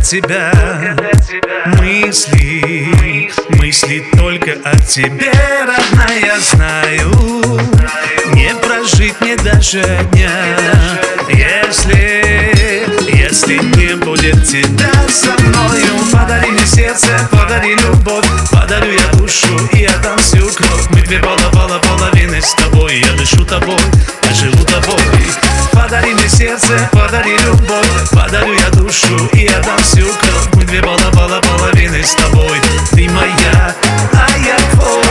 тебя. Мысли только о тебе, родная, знаю. Не прожить мне даже дня, если не будет тебя со мною. Подари мне сердце, подари любовь, подарю я душу и отдам всю кровь. Мы две половины с тобой, я дышу тобой, я живу тобой. Подари мне сердце, подари любовь, подарю я душу и отдам всю кровь. Мы две половины с тобой, ты моя, а я твой.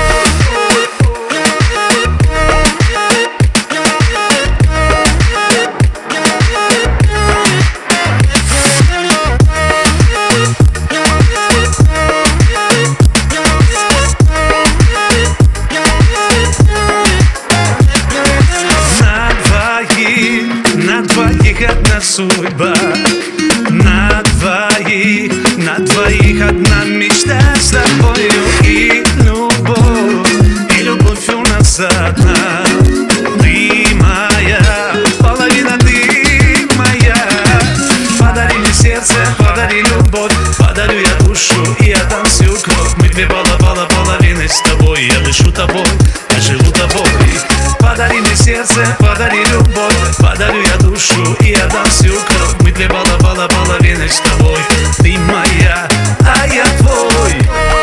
Одна судьба, на двоих одна мечта с тобою. И любовь у нас одна. Ты моя половина, ты моя. Подари мне сердце, подари любовь, подарю я душу и отдам всю кровь. Мы две половины с тобой, я дышу тобой, я живу тобой. Подари мне сердце, подари любовь, подарю я душу и отдам всю кровь. Мы две половины с тобой, ты моя, а я твой.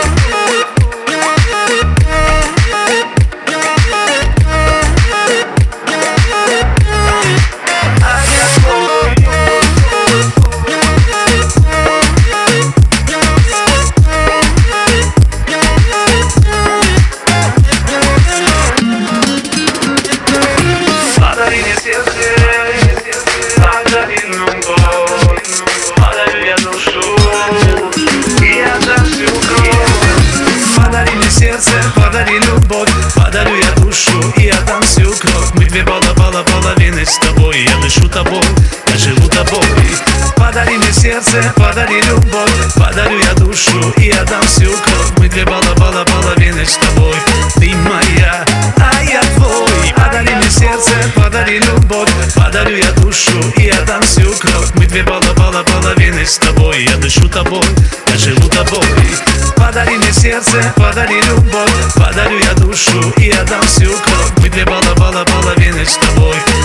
Подари любовь, подарю я душу и отдам всю кровь. Мы две половины с тобой, я дышу тобой, я живу тобой. Подари мне сердце, подари любовь, подарю я душу и отдам всю кровь. Мы две половины с тобой, ты моя, а я твой. Подари мне сердце, подари любовь, подарю я душу и отдам всю кровь. Мы две половины с тобой, я дышу тобой, я живу тобой. Подари мне сердце, подари любовь, подарю я душу и отдам всю кровь. Мы две половины с тобой.